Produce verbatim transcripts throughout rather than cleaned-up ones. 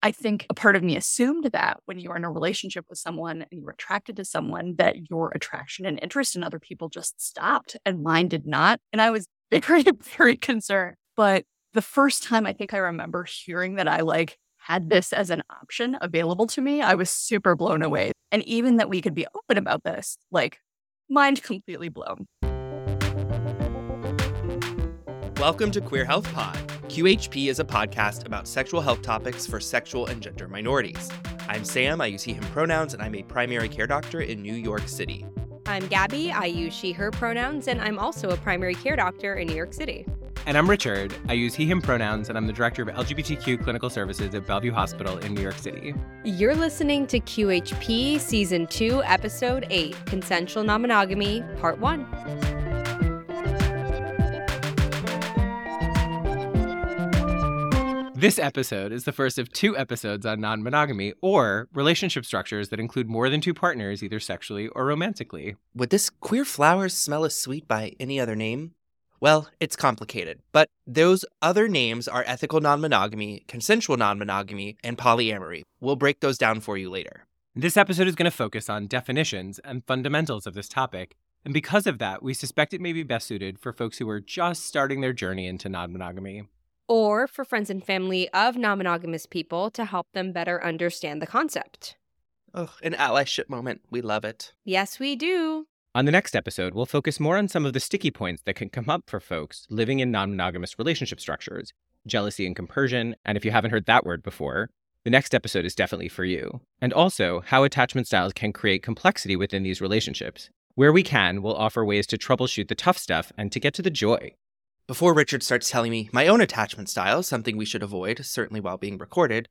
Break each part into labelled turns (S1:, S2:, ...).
S1: I think a part of me assumed that when you're in a relationship with someone and you're attracted to someone, that your attraction and interest in other people just stopped, and mine did not. And I was very, very concerned. But the first time I think I remember hearing that I like had this as an option available to me, I was super blown away. And even that we could be open about this, like, mind completely blown.
S2: Welcome to Queer Health Pod. Q H P is a podcast about sexual health topics for sexual and gender minorities. I'm Sam, I use he, him pronouns, and I'm a primary care doctor in New York City.
S3: I'm Gabby, I use she, her pronouns, and I'm also a primary care doctor in New York City.
S4: And I'm Richard, I use he, him pronouns, and I'm the director of L G B T Q clinical services at Bellevue Hospital in New York City.
S3: You're listening to Q H P Season two, Episode eight, Consensual Non-Monogamy, Part one.
S4: This episode is the first of two episodes on non-monogamy, or relationship structures that include more than two partners, either sexually or romantically.
S2: Would this queer flower smell as sweet by any other name? Well, it's complicated, but those other names are ethical non-monogamy, consensual non-monogamy, and polyamory. We'll break those down for you later.
S4: This episode is going to focus on definitions and fundamentals of this topic, and because of that, we suspect it may be best suited for folks who are just starting their journey into non-monogamy.
S3: Or for friends and family of non-monogamous people to help them better understand the concept.
S2: Oh, an allyship moment. We love it.
S3: Yes, we do.
S4: On the next episode, we'll focus more on some of the sticky points that can come up for folks living in non-monogamous relationship structures, jealousy and compersion, and if you haven't heard that word before, the next episode is definitely for you. And also, how attachment styles can create complexity within these relationships. Where we can, we'll offer ways to troubleshoot the tough stuff and to get to the joy.
S2: Before Richard starts telling me my own attachment style, something we should avoid, certainly while being recorded,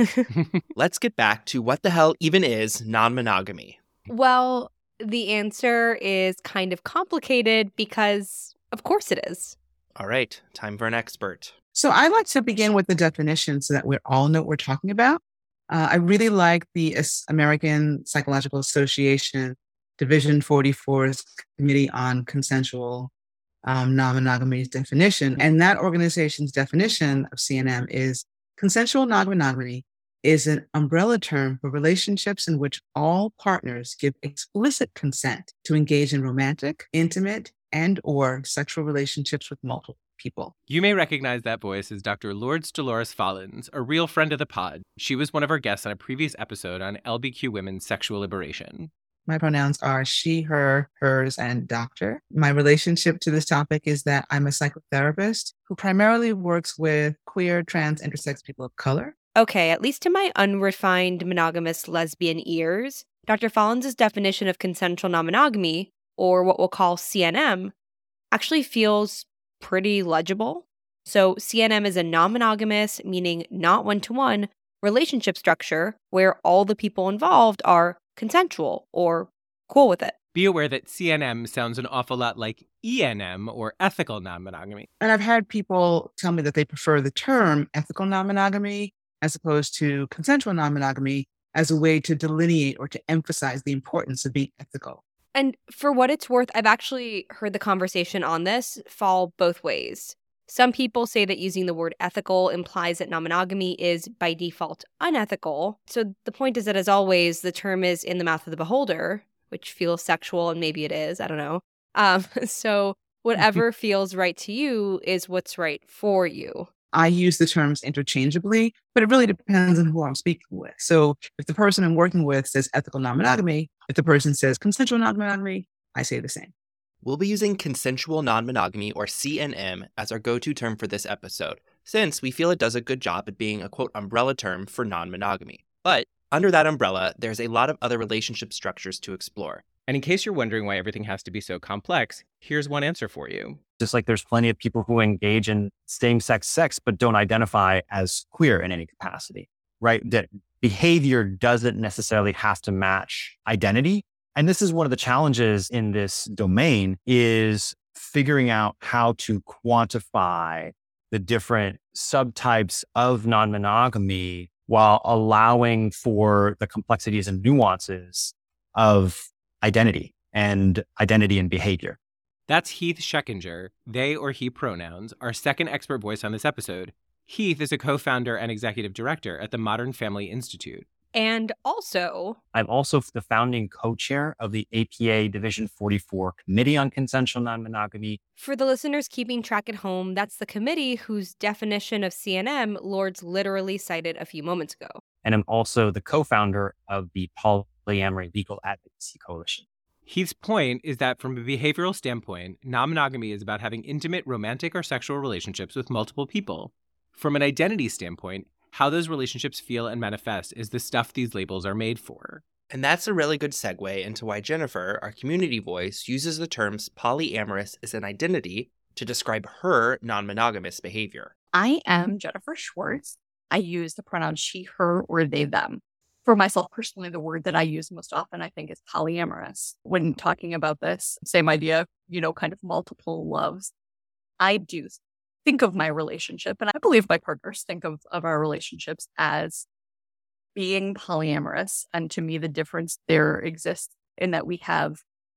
S2: let's get back to what the hell even is non-monogamy.
S3: Well, the answer is kind of complicated because, of course it is.
S2: All right, time for an expert.
S5: So I like to begin with the definition so that we all know what we're talking about. Uh, I really like the American Psychological Association Division forty-four's Committee on Consensual Um, non-monogamy's definition. And that organization's definition of C N M is consensual non-monogamy is an umbrella term for relationships in which all partners give explicit consent to engage in romantic, intimate, and or sexual relationships with multiple people.
S4: You may recognize that voice as Doctor Lourdes Dolores Follins, a real friend of the pod. She was one of our guests on a previous episode on L B Q women's sexual liberation.
S5: My pronouns are she, her, hers, and doctor. My relationship to this topic is that I'm a psychotherapist who primarily works with queer, trans, intersex people of color.
S3: Okay, at least to my unrefined monogamous lesbian ears, Doctor Follins' definition of consensual non-monogamy, or what we'll call C N M, actually feels pretty legible. So C N M is a non-monogamous, meaning not one-to-one, relationship structure where all the people involved are consensual or cool with it.
S4: Be aware that C N M sounds an awful lot like E N M, or ethical non-monogamy.
S5: And I've had people tell me that they prefer the term ethical non-monogamy as opposed to consensual non-monogamy as a way to delineate or to emphasize the importance of being ethical.
S3: And for what it's worth, I've actually heard the conversation on this fall both ways. Some people say that using the word ethical implies that non-monogamy is, by default, unethical. So the point is that, as always, the term is in the mouth of the beholder, which feels sexual, and maybe it is, I don't know. Um, so whatever feels right to you is what's right for you.
S5: I use the terms interchangeably, but it really depends on who I'm speaking with. So if the person I'm working with says ethical non-monogamy, if the person says consensual non-monogamy, I say the same.
S2: We'll be using consensual non-monogamy, or C N M, as our go-to term for this episode, since we feel it does a good job at being a, quote, umbrella term for non-monogamy. But under that umbrella, there's a lot of other relationship structures to explore.
S4: And in case you're wondering why everything has to be so complex, here's one answer for you.
S6: Just like there's plenty of people who engage in same-sex sex but don't identify as queer in any capacity, right? That behavior doesn't necessarily have to match identity. And this is one of the challenges in this domain, is figuring out how to quantify the different subtypes of non-monogamy while allowing for the complexities and nuances of identity and identity and behavior.
S4: That's Heath Scheckinger, they or he pronouns, our second expert voice on this episode. Heath is a co-founder and executive director at the Modern Family Institute.
S3: And also,
S6: I'm also the founding co-chair of the A P A Division forty-four Committee on Consensual Non-Monogamy.
S3: For the listeners keeping track at home, that's the committee whose definition of C N M Lords literally cited a few moments ago.
S6: And I'm also the co-founder of the Polyamory Legal Advocacy Coalition.
S4: Heath's point is that from a behavioral standpoint, non-monogamy is about having intimate romantic or sexual relationships with multiple people. From an identity standpoint, how those relationships feel and manifest is the stuff these labels are made for.
S2: And that's a really good segue into why Jennifer, our community voice, uses the terms polyamorous as an identity to describe her non-monogamous behavior.
S1: I am Jennifer Schwartz. I use the pronouns she, her, or they, them. For myself personally, the word that I use most often, I think, is polyamorous. When talking about this, same idea, you know, kind of multiple loves. I do think of my relationship, and I believe my partners think of, of our relationships as being polyamorous. And to me, the difference there exists in that we have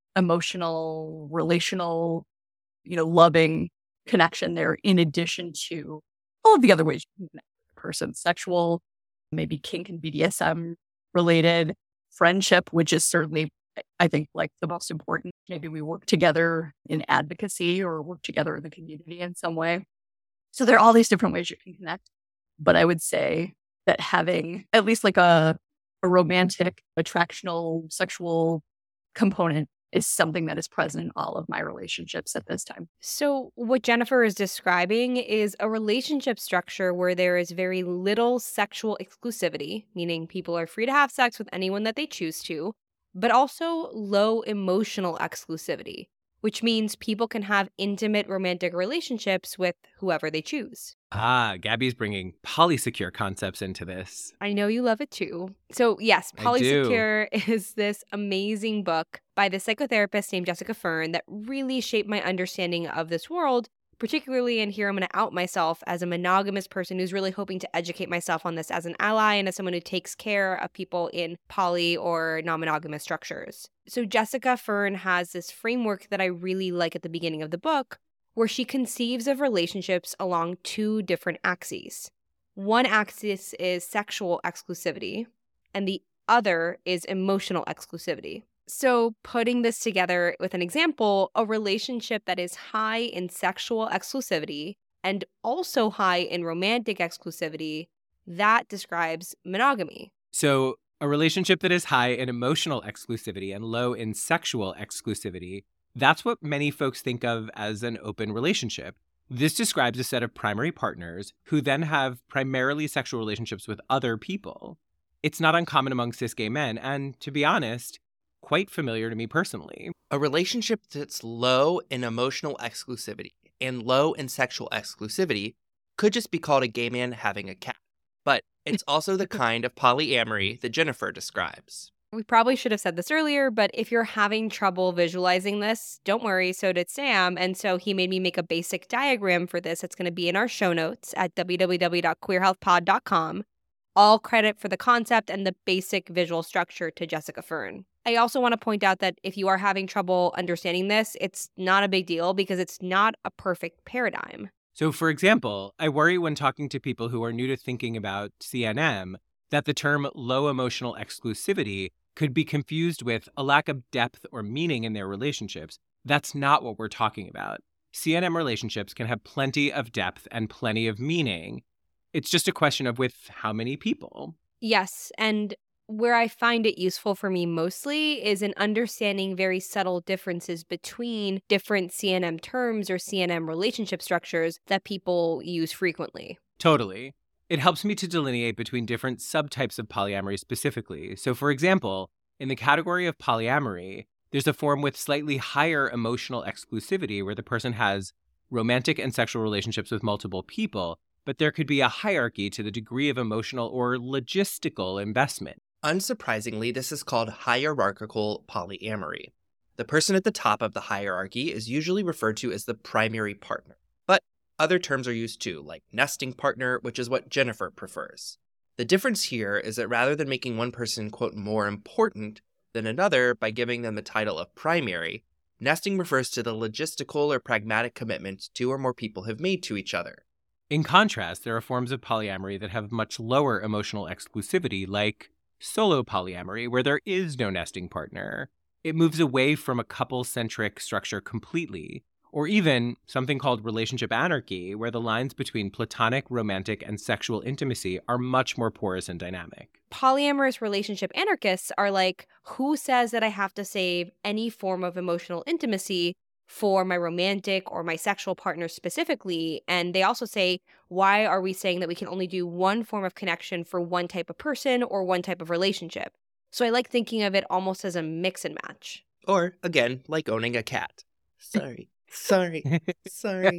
S1: emotional, relational, you know, loving connection there, in addition to all of the other ways you can connect with a person: sexual, maybe kink and B D S M related, friendship, which is certainly, I think, like the most important. Maybe we work together in advocacy or work together in the community in some way. So there are all these different ways you can connect. But I would say that having at least like a, a romantic, attractional, sexual component is something that is present in all of my relationships at this time.
S3: So what Jennifer is describing is a relationship structure where there is very little sexual exclusivity, meaning people are free to have sex with anyone that they choose to, but also low emotional exclusivity, which means people can have intimate romantic relationships with whoever they choose.
S4: Ah, Gabby's bringing polysecure concepts into this.
S3: I know you love it too. So yes,
S4: I
S3: Polysecure is this amazing book by the psychotherapist named Jessica Fern that really shaped my understanding of this world, particularly, and here I'm going to out myself as a monogamous person who's really hoping to educate myself on this as an ally and as someone who takes care of people in poly or non-monogamous structures. So Jessica Fern has this framework that I really like at the beginning of the book, where she conceives of relationships along two different axes. One axis is sexual exclusivity, and the other is emotional exclusivity. So putting this together with an example, a relationship that is high in sexual exclusivity and also high in romantic exclusivity, that describes monogamy.
S4: So a relationship that is high in emotional exclusivity and low in sexual exclusivity, that's what many folks think of as an open relationship. This describes a set of primary partners who then have primarily sexual relationships with other people. It's not uncommon among cis gay men, and to be honest, quite familiar to me personally.
S2: A relationship that's low in emotional exclusivity and low in sexual exclusivity could just be called a gay man having a cat. But it's also the kind of polyamory that Jennifer describes.
S3: We probably should have said this earlier, but if you're having trouble visualizing this, don't worry, so did Sam. And so he made me make a basic diagram for this. It's going to be in our show notes at w w w dot queer health pod dot com. All credit for the concept and the basic visual structure to Jessica Fern. I also want to point out that if you are having trouble understanding this, it's not a big deal because it's not a perfect paradigm.
S4: So, for example, I worry when talking to people who are new to thinking about C N M that the term low emotional exclusivity could be confused with a lack of depth or meaning in their relationships. That's not what we're talking about. C N M relationships can have plenty of depth and plenty of meaning. It's just a question of with how many people.
S3: Yes, and where I find it useful for me mostly is in understanding very subtle differences between different C N M terms or C N M relationship structures that people use frequently.
S4: Totally. It helps me to delineate between different subtypes of polyamory specifically. So, for example, in the category of polyamory, there's a form with slightly higher emotional exclusivity where the person has romantic and sexual relationships with multiple people, but there could be a hierarchy to the degree of emotional or logistical investment.
S2: Unsurprisingly, this is called hierarchical polyamory. The person at the top of the hierarchy is usually referred to as the primary partner. But other terms are used too, like nesting partner, which is what Jennifer prefers. The difference here is that rather than making one person, quote, more important than another by giving them the title of primary, nesting refers to the logistical or pragmatic commitment two or more people have made to each other.
S4: In contrast, there are forms of polyamory that have much lower emotional exclusivity, like solo polyamory, where there is no nesting partner. It moves away from a couple-centric structure completely, or even something called relationship anarchy, where the lines between platonic, romantic, and sexual intimacy are much more porous and dynamic.
S3: Polyamorous relationship anarchists are like, who says that I have to save any form of emotional intimacy for my romantic or my sexual partner specifically? And they also say, why are we saying that we can only do one form of connection for one type of person or one type of relationship? So I like thinking of it almost as a mix and match.
S2: Or, again, like owning a cat. Sorry. Sorry. Sorry.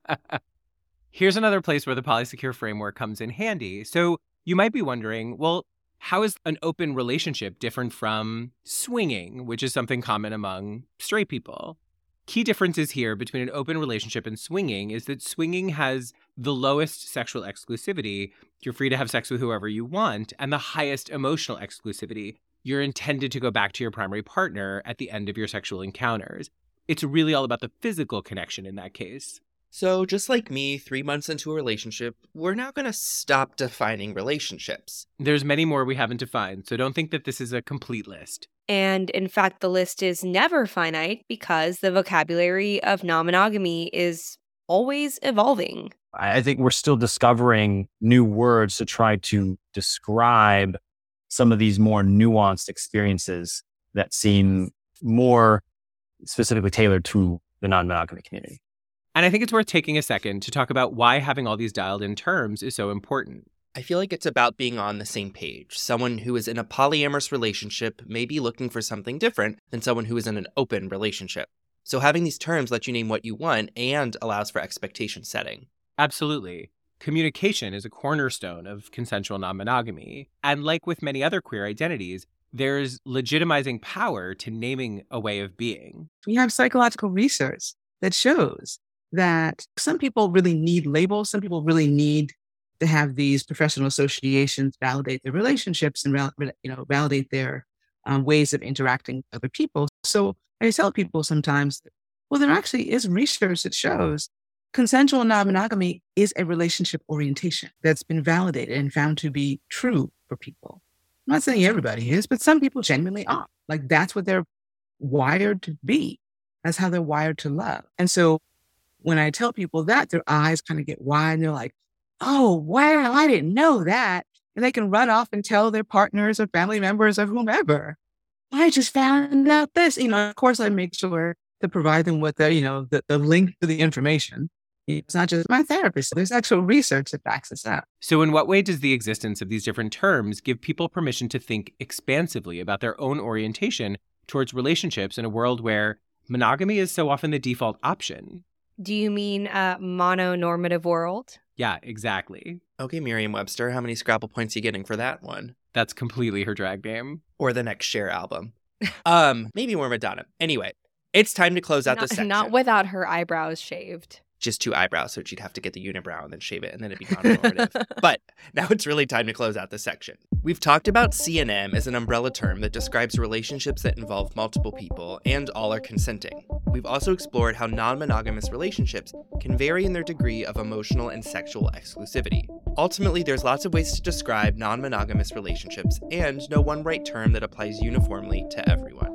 S4: Here's another place where the polysecure framework comes in handy. So you might be wondering, well, how is an open relationship different from swinging, which is something common among straight people? Key differences here between an open relationship and swinging is that swinging has the lowest sexual exclusivity. You're free to have sex with whoever you want, and the highest emotional exclusivity. You're intended to go back to your primary partner at the end of your sexual encounters. It's really all about the physical connection in that case.
S2: So, just like me, three months into a relationship, we're now going to stop defining relationships.
S4: There's many more we haven't defined, so don't think that this is a complete list.
S3: And in fact, the list is never finite because the vocabulary of non-monogamy is always evolving.
S6: I think we're still discovering new words to try to describe some of these more nuanced experiences that seem more specifically tailored to the non-monogamy community.
S4: And I think it's worth taking a second to talk about why having all these dialed in terms is so important.
S2: I feel like it's about being on the same page. Someone who is in a polyamorous relationship may be looking for something different than someone who is in an open relationship. So having these terms lets you name what you want and allows for expectation setting.
S4: Absolutely. Communication is a cornerstone of consensual non-monogamy. And like with many other queer identities, there's legitimizing power to naming a way of being.
S5: We have psychological research that shows that some people really need labels. Some people really need to have these professional associations validate their relationships and you know validate their um, ways of interacting with other people. So I tell people sometimes, well, there actually is research that shows consensual non-monogamy is a relationship orientation that's been validated and found to be true for people. I'm not saying everybody is, but some people genuinely are. Like that's what they're wired to be. That's how they're wired to love. And so when I tell people that, their eyes kind of get wide and they're like, oh, wow, I didn't know that. And they can run off and tell their partners or family members or whomever, I just found out this. You know, of course, I make sure to provide them with the, you know, the, the link to the information. It's not just my therapist. There's actual research that backs this up.
S4: So in what way does the existence of these different terms give people permission to think expansively about their own orientation towards relationships in a world where monogamy is so often the default option?
S3: Do you mean a mononormative world?
S4: Yeah, exactly.
S2: Okay, Merriam-Webster, how many Scrabble points are you getting for that one?
S4: That's completely her drag name.
S2: Or the next Cher album. um, maybe more Madonna. Anyway, it's time to close out
S3: not,
S2: this section.
S3: Not without her eyebrows shaved.
S2: Just two eyebrows, so she'd have to get the unibrow and then shave it, and then it'd be non-normative. But now it's really time to close out this section. We've talked about C N M as an umbrella term that describes relationships that involve multiple people and all are consenting. We've also explored how non-monogamous relationships can vary in their degree of emotional and sexual exclusivity. Ultimately, there's lots of ways to describe non-monogamous relationships and no one right term that applies uniformly to everyone.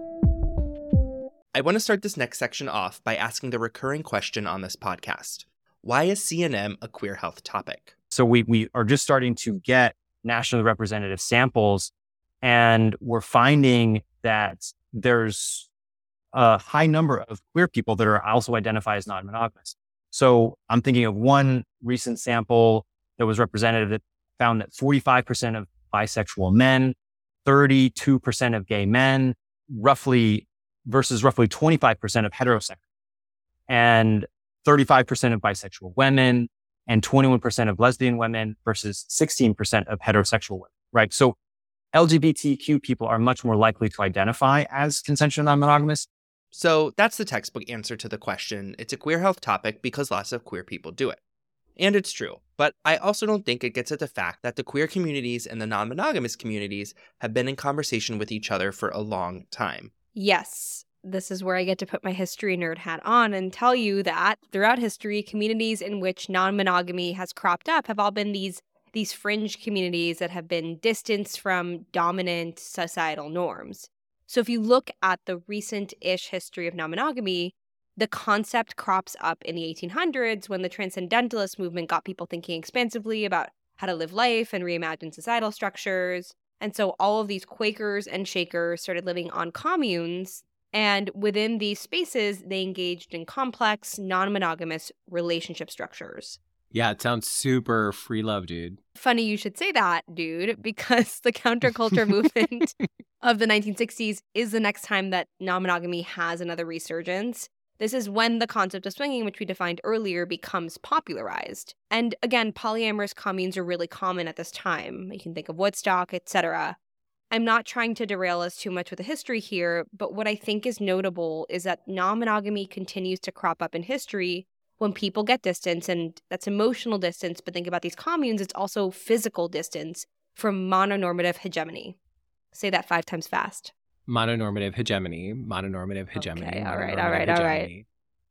S2: I want to start this next section off by asking the recurring question on this podcast. Why is C N M a queer health topic?
S6: So we we are just starting to get nationally representative samples, and we're finding that there's a high number of queer people that are also identified as non-monogamous. So I'm thinking of one recent sample that was representative that found that forty-five percent of bisexual men, thirty-two percent of gay men, roughly versus roughly twenty-five percent of heterosexual, and thirty-five percent of bisexual women, and twenty-one percent of lesbian women versus sixteen percent of heterosexual women, right? So L G B T Q people are much more likely to identify as consensual non-monogamous.
S2: So that's the textbook answer to the question. It's a queer health topic because lots of queer people do it. And it's true, but I also don't think it gets at the fact that the queer communities and the non-monogamous communities have been in conversation with each other for a long time.
S3: Yes. this is where I get to put my history nerd hat on and tell you that throughout history, communities in which non-monogamy has cropped up have all been these these fringe communities that have been distanced from dominant societal norms. So if you look at the recent-ish history of non-monogamy, the concept crops up in the eighteen hundreds when the Transcendentalist movement got people thinking expansively about how to live life and reimagine societal structures. And so all of these Quakers and Shakers started living on communes, and within these spaces, they engaged in complex, non-monogamous relationship structures.
S4: Yeah, it sounds super free love, dude.
S3: Funny you should say that, dude, because the counterculture movement of the nineteen sixties is the next time that non-monogamy has another resurgence. This is when the concept of swinging, which we defined earlier, becomes popularized. And again, polyamorous communes are really common at this time. You can think of Woodstock, et cetera. I'm not trying to derail us too much with the history here, but what I think is notable is that non-monogamy continues to crop up in history when people get distance, and that's emotional distance, but think about these communes, it's also physical distance from mononormative hegemony. Say that five times fast.
S4: Mononormative hegemony, mononormative hegemony.
S3: Okay, all right, all right, all right.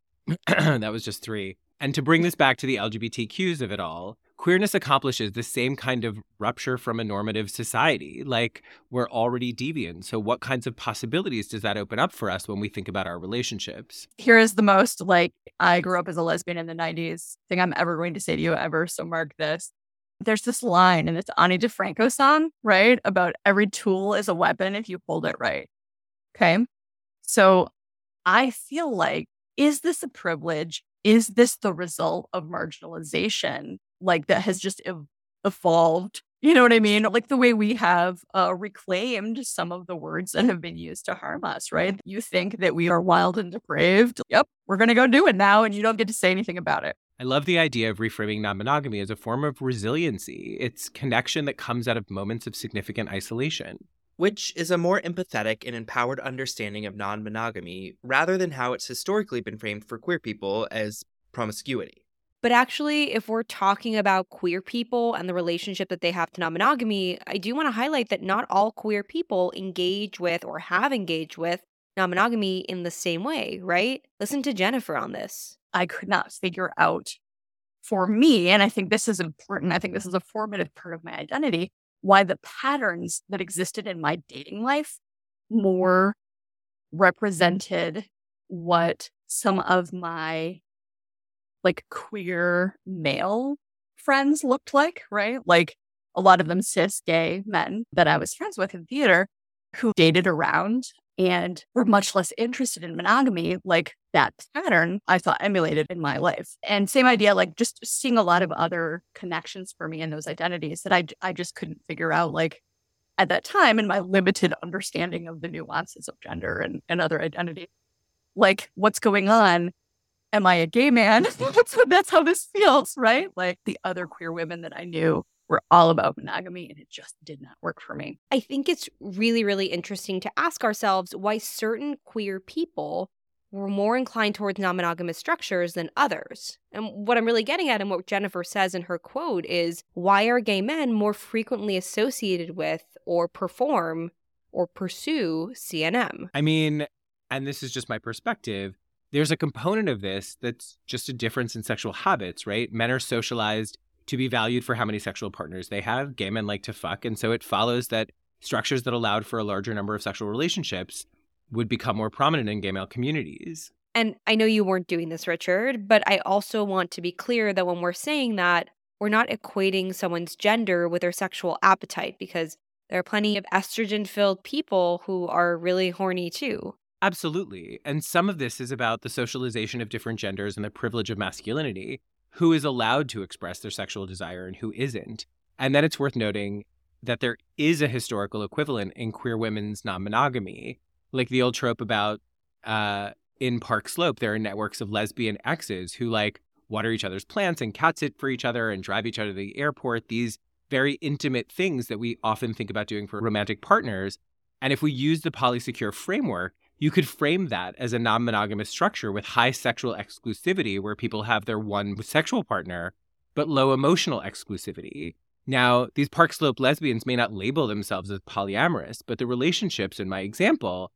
S4: That was just three. And to bring this back to the L G B T Qs of it all, queerness accomplishes the same kind of rupture from a normative society. Like, we're already deviant. So what kinds of possibilities does that open up for us when we think about our relationships?
S1: Here is the most, like, I grew up as a lesbian in the nineties thing I'm ever going to say to you ever, so mark this. There's this line in this Ani DeFranco song, right? About every tool is a weapon if you hold it right. Okay? So I feel like, is this a privilege? Is this the result of marginalization? Like, that has just ev- evolved, you know what I mean? Like the way we have uh, reclaimed some of the words that have been used to harm us, right? You think that we are wild and depraved. Yep, we're going to go do it now, and you don't get to say anything about it.
S4: I love the idea of reframing non-monogamy as a form of resiliency. It's connection that comes out of moments of significant isolation.
S2: Which is a more empathetic and empowered understanding of non-monogamy, rather than how it's historically been framed for queer people as promiscuity.
S3: But actually, if we're talking about queer people and the relationship that they have to non-monogamy, I do want to highlight that not all queer people engage with or have engaged with non-monogamy in the same way, right? Listen to Jennifer on this.
S1: I could not figure out for me, and I think this is important, I think this is a formative part of my identity, why the patterns that existed in my dating life more represented what some of my like queer male friends looked like, right? Like a lot of them cis gay men that I was friends with in theater who dated around and were much less interested in monogamy. Like that pattern I thought emulated in my life. And same idea, like just seeing a lot of other connections for me in those identities that I, I just couldn't figure out, like at that time in my limited understanding of the nuances of gender and, and other identities. Like, what's going on? Am I a gay man? that's, that's how this feels, right? Like the other queer women that I knew were all about monogamy, and it just did not work for me.
S3: I think it's really, really interesting to ask ourselves why certain queer people were more inclined towards non-monogamous structures than others. And what I'm really getting at and what Jennifer says in her quote is, why are gay men more frequently associated with or perform or pursue C N M?
S4: I mean, and this is just my perspective, there's a component of this that's just a difference in sexual habits, right? Men are socialized to be valued for how many sexual partners they have. Gay men like to fuck. And so it follows that structures that allowed for a larger number of sexual relationships would become more prominent in gay male communities.
S3: And I know you weren't doing this, Richard, but I also want to be clear that when we're saying that, we're not equating someone's gender with their sexual appetite, because there are plenty of estrogen-filled people who are really horny too.
S4: Absolutely. And some of this is about the socialization of different genders and the privilege of masculinity, who is allowed to express their sexual desire and who isn't. And then it's worth noting that there is a historical equivalent in queer women's non-monogamy, like the old trope about uh, in Park Slope, there are networks of lesbian exes who like water each other's plants and cat sit for each other and drive each other to the airport, these very intimate things that we often think about doing for romantic partners. And if we use the polysecure framework, you could frame that as a non-monogamous structure with high sexual exclusivity where people have their one sexual partner, but low emotional exclusivity. Now, these Park Slope lesbians may not label themselves as polyamorous, but the relationships in my example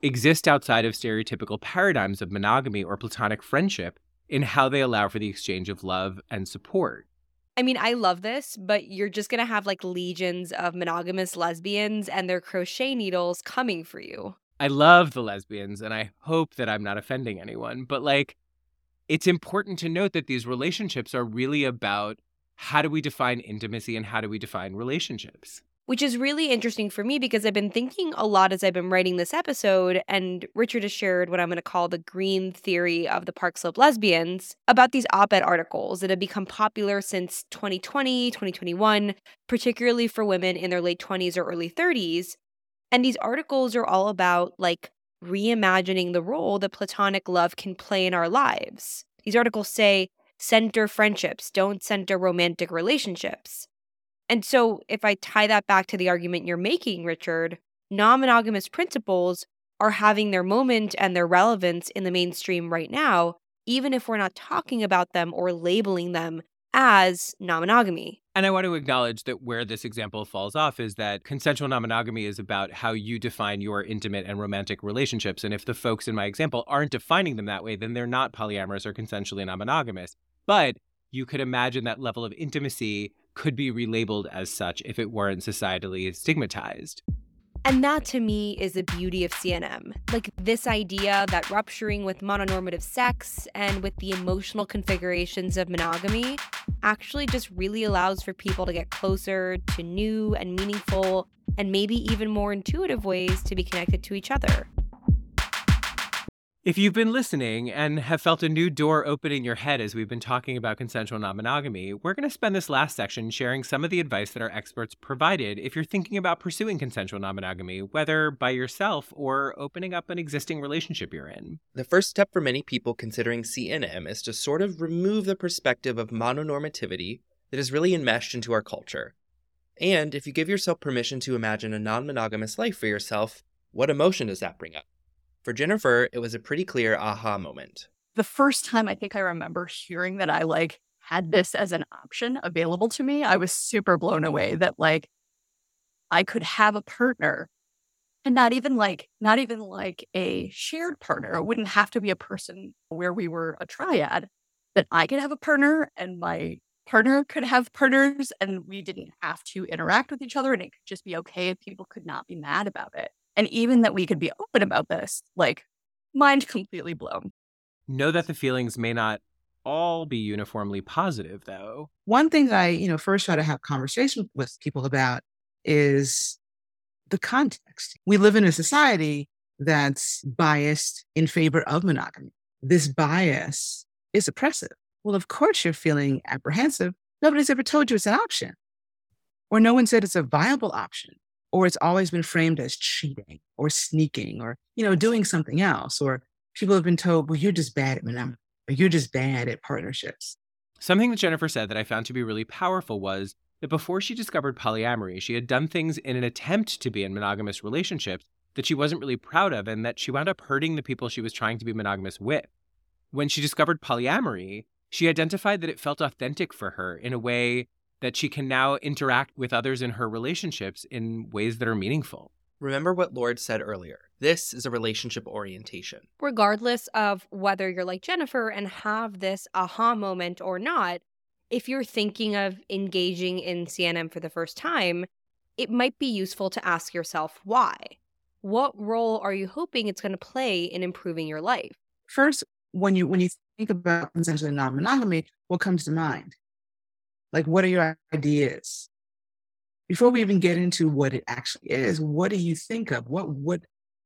S4: exist outside of stereotypical paradigms of monogamy or platonic friendship in how they allow for the exchange of love and support.
S3: I mean, I love this, but you're just going to have like legions of monogamous lesbians and their crochet needles coming for you.
S4: I love the lesbians, and I hope that I'm not offending anyone, but like, it's important to note that these relationships are really about how do we define intimacy and how do we define relationships?
S3: Which is really interesting for me because I've been thinking a lot as I've been writing this episode, and Richard has shared what I'm going to call the green theory of the Park Slope lesbians about these op-ed articles that have become popular since twenty twenty, twenty twenty-one, particularly for women in their late twenties or early thirties. And these articles are all about like reimagining the role that platonic love can play in our lives. These articles say, center friendships, don't center romantic relationships. And so if I tie that back to the argument you're making, Richard, non-monogamous principles are having their moment and their relevance in the mainstream right now, even if we're not talking about them or labeling them as non-monogamy.
S4: And I want to acknowledge that where this example falls off is that consensual non-monogamy is about how you define your intimate and romantic relationships. And if the folks in my example aren't defining them that way, then they're not polyamorous or consensually non-monogamous. But you could imagine that level of intimacy could be relabeled as such if it weren't societally stigmatized.
S3: And that to me is the beauty of C N M. Like this idea that rupturing with mononormative sex and with the emotional configurations of monogamy actually just really allows for people to get closer to new and meaningful and maybe even more intuitive ways to be connected to each other.
S4: If you've been listening and have felt a new door open in your head as we've been talking about consensual non-monogamy, we're going to spend this last section sharing some of the advice that our experts provided if you're thinking about pursuing consensual non-monogamy, whether by yourself or opening up an existing relationship you're in.
S2: The first step for many people considering C N M is to sort of remove the perspective of mononormativity that is really enmeshed into our culture. And if you give yourself permission to imagine a non-monogamous life for yourself, what emotion does that bring up? For Jennifer, it was a pretty clear aha moment.
S1: The first time I think I remember hearing that I like had this as an option available to me, I was super blown away that like I could have a partner and not even like, not even like a shared partner. It wouldn't have to be a person where we were a triad, that I could have a partner and my partner could have partners and we didn't have to interact with each other and it could just be okay if people could not be mad about it. And even that we could be open about this, like, mind completely blown.
S4: Know that the feelings may not all be uniformly positive, though.
S5: One thing I, you know, first try to have conversation with people about is the context. We live in a society that's biased in favor of monogamy. This bias is oppressive. Well, of course you're feeling apprehensive. Nobody's ever told you it's an option. Or no one said it's a viable option. Or it's always been framed as cheating or sneaking or, you know, doing something else. Or people have been told, well, you're just bad at monogamy, or you're just bad at partnerships.
S4: Something that Jennifer said that I found to be really powerful was that before she discovered polyamory, she had done things in an attempt to be in monogamous relationships that she wasn't really proud of and that she wound up hurting the people she was trying to be monogamous with. When she discovered polyamory, she identified that it felt authentic for her in a way that she can now interact with others in her relationships in ways that are meaningful.
S2: Remember what Lord said earlier. This is a relationship orientation.
S3: Regardless of whether you're like Jennifer and have this aha moment or not, if you're thinking of engaging in C N M for the first time, it might be useful to ask yourself why. What role are you hoping it's going to play in improving your life?
S5: First, when you when you think about consensual non-monogamy, what comes to mind? Like, what are your ideas? Before we even get into what it actually is, what do you think of? What what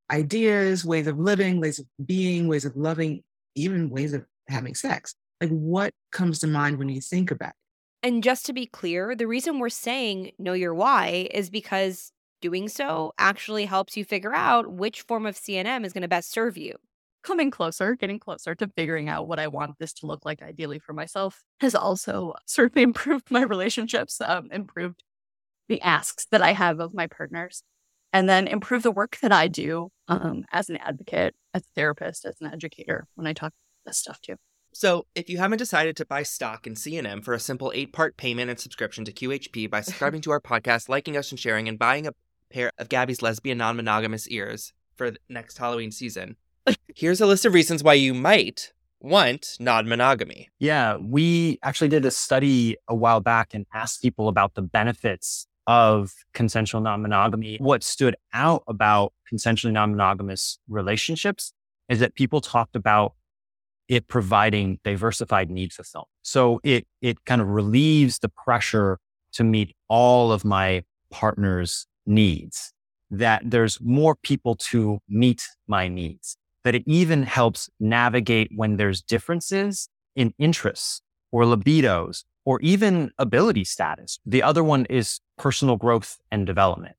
S5: ideas, ways of living, ways of being, ways of loving, even ways of having sex? Like, what comes to mind when you think about it?
S3: And just to be clear, the reason we're saying know your why is because doing so actually helps you figure out which form of C N M is going to best serve you.
S1: Coming closer, getting closer to figuring out what I want this to look like ideally for myself has also certainly improved my relationships, um, improved the asks that I have of my partners, and then improve the work that I do um, as an advocate, as a therapist, as an educator when I talk about this stuff too.
S2: So, if you haven't decided to buy stock in C N M for a simple eight-part payment and subscription to Q H P by subscribing to our podcast, liking us and sharing, and buying a pair of Gabby's lesbian non-monogamous ears, for the next Halloween season. Here's a list of reasons why you might want non-monogamy.
S6: Yeah, we actually did a study a while back and asked people about the benefits of consensual non-monogamy. What stood out about consensually non-monogamous relationships is that people talked about it providing diversified need fulfillment. So it it kind of relieves the pressure to meet all of my partner's needs, that there's more people to meet my needs, that it even helps navigate when there's differences in interests or libidos or even ability status. The other one is personal growth and development.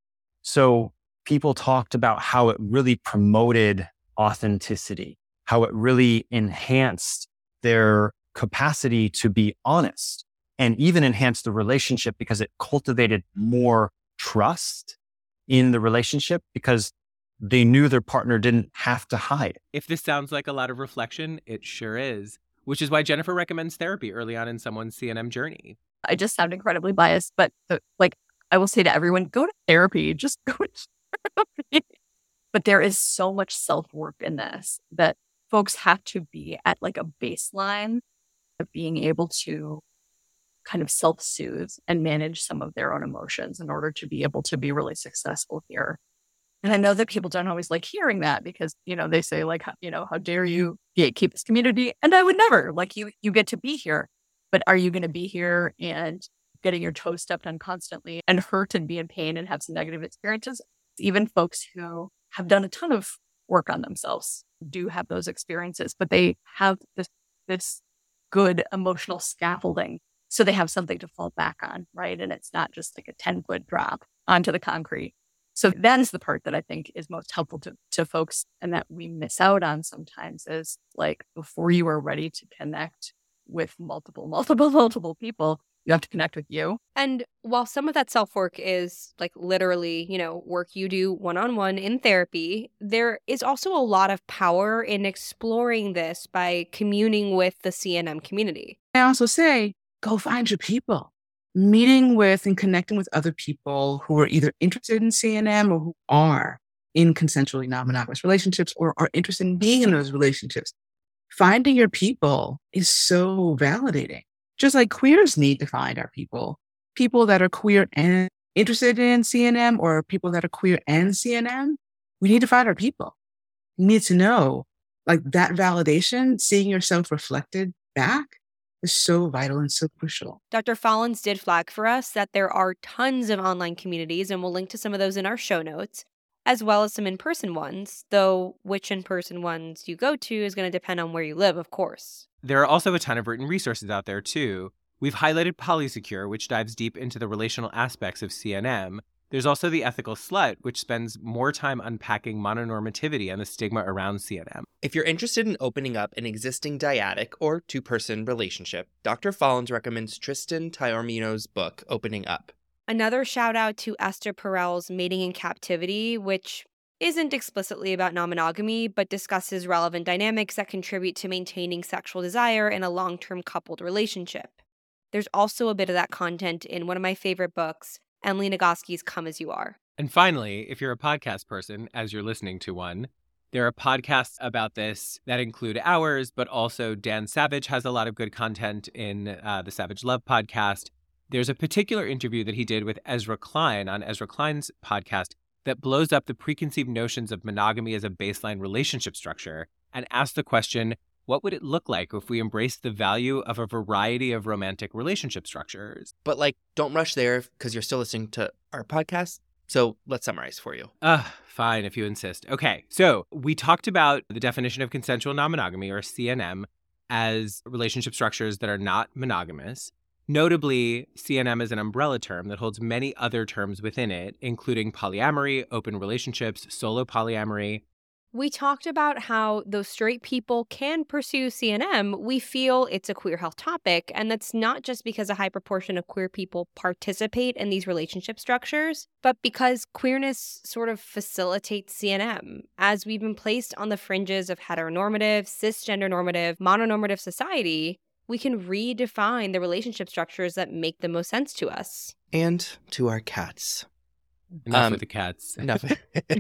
S6: So people talked about how it really promoted authenticity, how it really enhanced their capacity to be honest, and even enhanced the relationship because it cultivated more trust in the relationship because they knew their partner didn't have to hide.
S4: If this sounds like a lot of reflection, it sure is, which is why Jennifer recommends therapy early on in someone's C N M journey.
S1: I just sound incredibly biased, but the, like I will say to everyone, go to therapy, just go to therapy. But there is so much self-work in this that folks have to be at like a baseline of being able to kind of self-soothe and manage some of their own emotions in order to be able to be really successful here. And I know that people don't always like hearing that because, you know, they say like, you know, how dare you gatekeep this community? And I would never. Like you, you get to be here, but are you going to be here and getting your toes stepped on constantly and hurt and be in pain and have some negative experiences? Even folks who have done a ton of work on themselves do have those experiences, but they have this, this good emotional scaffolding. So they have something to fall back on, right? And it's not just like a ten foot drop onto the concrete. So that is the part that I think is most helpful to, to folks and that we miss out on sometimes is like before you are ready to connect with multiple, multiple, multiple people, you have to connect with you.
S3: And while some of that self-work is like literally, you know, work you do one-on-one in therapy, there is also a lot of power in exploring this by communing with the C N M community.
S5: I also say, go find your people. Meeting with and connecting with other people who are either interested in C N M or who are in consensually non-monogamous relationships or are interested in being in those relationships. Finding your people is so validating. Just like queers need to find our people, people that are queer and interested in C N M or people that are queer and C N M, we need to find our people. We need to know like that validation, seeing yourself reflected back is so vital and so crucial.
S3: Doctor Follins did flag for us that there are tons of online communities, and we'll link to some of those in our show notes, as well as some in-person ones, though which in-person ones you go to is going to depend on where you live, of course.
S4: There are also a ton of written resources out there, too. We've highlighted Polysecure, which dives deep into the relational aspects of C N M. There's also The Ethical Slut, which spends more time unpacking mononormativity and the stigma around C N M.
S2: If you're interested in opening up an existing dyadic or two-person relationship, Doctor Follins recommends Tristan Taormino's book, Opening Up.
S3: Another shout out to Esther Perel's Mating in Captivity, which isn't explicitly about non-monogamy, but discusses relevant dynamics that contribute to maintaining sexual desire in a long-term coupled relationship. There's also a bit of that content in one of my favorite books, Emily Nagoski's Come As You Are.
S4: And finally, if you're a podcast person, as you're listening to one, there are podcasts about this that include ours, but also Dan Savage has a lot of good content in uh, the Savage Love podcast. There's a particular interview that he did with Ezra Klein on Ezra Klein's podcast that blows up the preconceived notions of monogamy as a baseline relationship structure and asks the question, what would it look like if we embraced the value of a variety of romantic relationship structures?
S2: But like, don't rush there because you're still listening to our podcast. So let's summarize for you.
S4: Uh, fine, if you insist. Okay, so we talked about the definition of consensual non-monogamy, or C N M, as relationship structures that are not monogamous. Notably, C N M is an umbrella term that holds many other terms within it, including polyamory, open relationships, solo polyamory.
S3: We talked about how though straight people can pursue C N M, we feel it's a queer health topic, and that's not just because a high proportion of queer people participate in these relationship structures, but because queerness sort of facilitates C N M. As we've been placed on the fringes of heteronormative, cisgender normative, mononormative society, we can redefine the relationship structures that make the most sense to us.
S2: And to our cats.
S4: Enough
S2: Um,
S4: with the cats.
S2: Enough.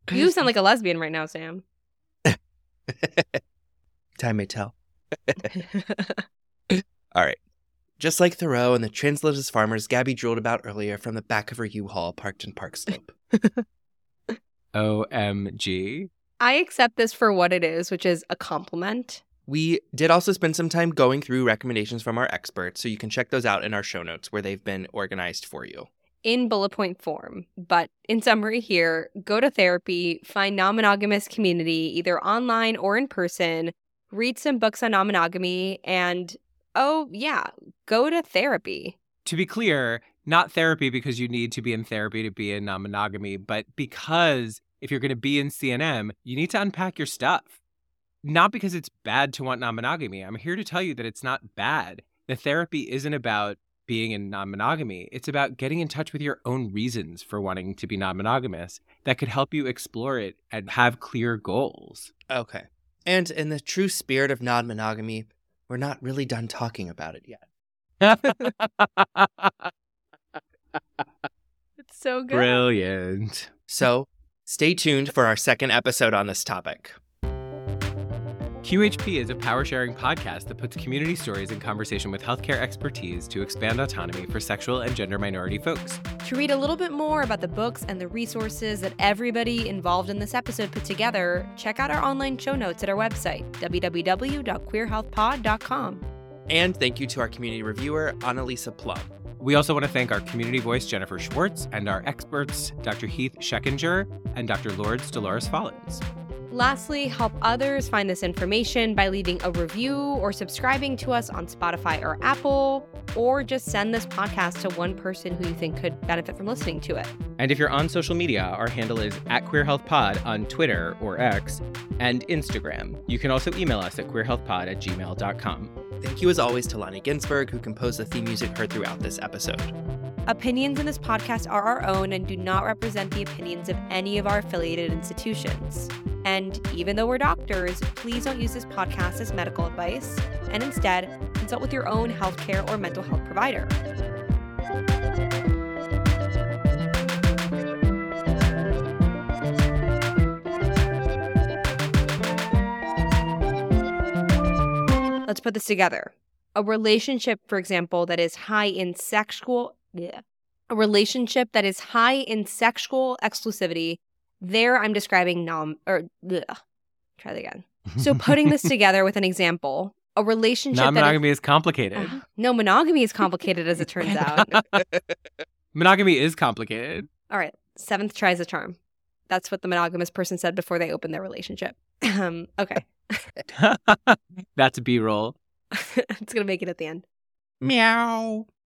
S3: You sound like a lesbian right now, Sam.
S2: Time may tell. All right. Just like Thoreau and the translotus farmers Gabby drooled about earlier from the back of her U-Haul parked in Park Slope.
S4: O M G.
S3: I accept this for what it is, which is a compliment.
S2: We did also spend some time going through recommendations from our experts, so you can check those out in our show notes where they've been organized for you.
S3: In bullet point form. But in summary here, go to therapy, find non-monogamous community, either online or in person, read some books on non-monogamy, and, oh, yeah, go to therapy.
S4: To be clear, not therapy because you need to be in therapy to be in non-monogamy, but because if you're going to be in C N M, you need to unpack your stuff. Not because it's bad to want non-monogamy. I'm here to tell you that it's not bad. The therapy isn't about being in non-monogamy. It's about getting in touch with your own reasons for wanting to be non-monogamous that could help you explore it and have clear goals.
S2: Okay. And in the true spirit of non-monogamy, we're not really done talking about it yet.
S3: It's so good.
S4: Brilliant.
S2: So stay tuned for our second episode on this topic.
S4: Q H P is a power-sharing podcast that puts community stories in conversation with healthcare expertise to expand autonomy for sexual and gender minority folks.
S3: To read a little bit more about the books and the resources that everybody involved in this episode put together, check out our online show notes at our website, w w w dot queer health pod dot com.
S2: And thank you to our community reviewer, Annalisa Plum.
S4: We also want to thank our community voice, Jennifer Schwartz, and our experts, Doctor Heath Scheckinger and Doctor Lourdes Dolores Follins.
S3: Lastly, help others find this information by leaving a review or subscribing to us on Spotify or Apple, or just send this podcast to one person who you think could benefit from listening to it.
S4: And if you're on social media, our handle is at QueerHealthPod on Twitter or X and Instagram. You can also email us at queerhealthpod at gmail dot com.
S2: Thank you as always to Lonnie Ginsberg, who composed the theme music heard throughout this episode.
S3: Opinions in this podcast are our own and do not represent the opinions of any of our affiliated institutions. And even though we're doctors, please don't use this podcast as medical advice, and instead, consult with your own healthcare or mental health provider. Let's put this together. A relationship, for example, that is high in sexual... Yeah. A relationship that is high in sexual exclusivity. There, I'm describing nom or ugh. Try that again. So, putting this together with an example, a relationship.
S4: Non-monogamy
S3: that
S4: is, is complicated.
S3: Uh, no, monogamy is complicated, as it turns out.
S4: Monogamy is complicated.
S3: All right, seventh tries the charm. That's what the monogamous person said before they opened their relationship. Um, okay,
S4: That's a B-roll.
S3: it's gonna make it at the end.
S2: Meow.